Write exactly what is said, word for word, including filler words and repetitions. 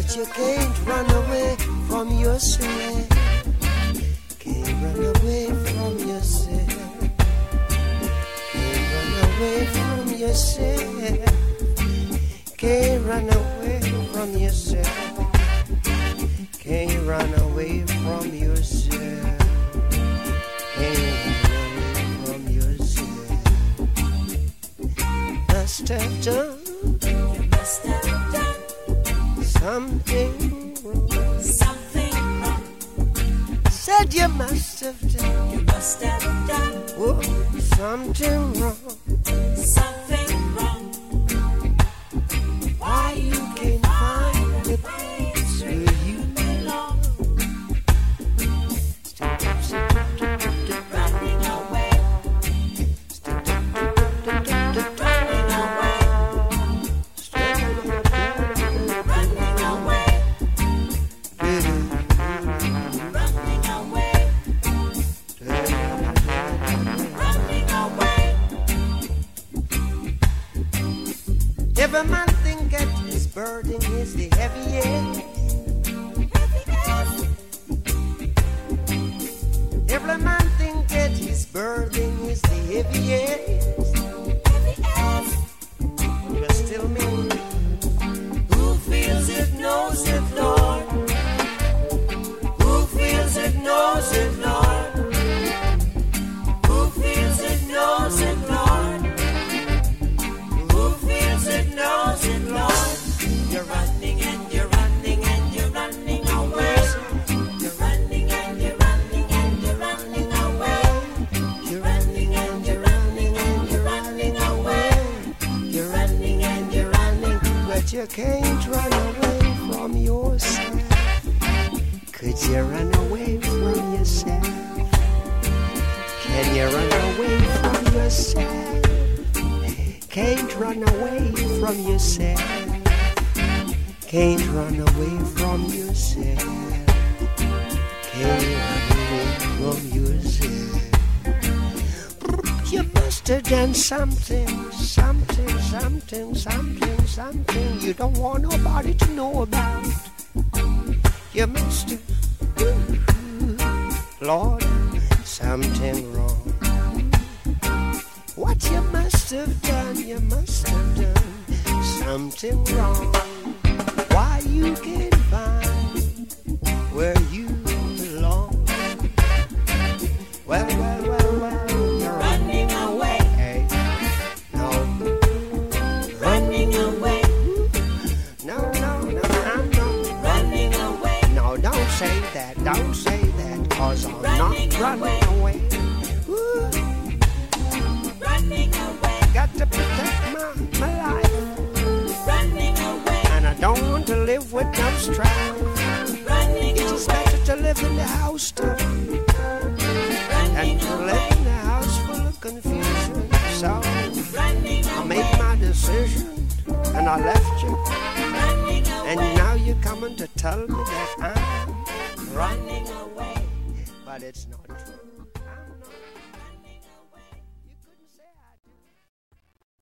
but you can't run away from yourself. Can't run away from yourself. Can't run away from yourself. Can't run away from yourself. Can't run away from yourself. Can't run away from yourself. Must have done. You must have done something wrong. Something wrong. Said you must have done. You must have done oh, something wrong. Something wrong. Why you can't find the place where you belong? Running away. Running away. Running away. Running away. Running away. Every man think that his burden is the heaviest. Every man think that his burden is the heaviest. But still me, who feels it knows it, Lord. Who feels it knows it, Lord. Who feels it knows it, Lord. Who feels it knows it, Lord. You're running and you're running and you're running away. You're running and you're running and you're running away. You're running and you're running and you're running away. You're running and you're running, but you can't run away from yourself. Could you run away from yourself? Can you run away from yourself? Can't run away from yourself. Can't run away from yourself. Can't run away from yourself. You must have done something, something, something, something, something you don't want nobody to know about. You must have, Lord, something wrong. What you must have done, you must have done something wrong. Why you can't find where you belong? Well, well, well, well, you're Running away. Hey, no, Running away. no, no, no, I'm not. Running away. No, don't say that, don't say that, cause I'm Running not running away. away. Ooh, Running away. got to protect my, my life, Running away. and I don't want to live with no strife. Running It's away. better to live in the house too, than Running to away. live in a house full of confusion. So Running I made away. my decision, and I left you, Running and away. now you're coming to tell me that I'm Running away. but it's not true. I'm not.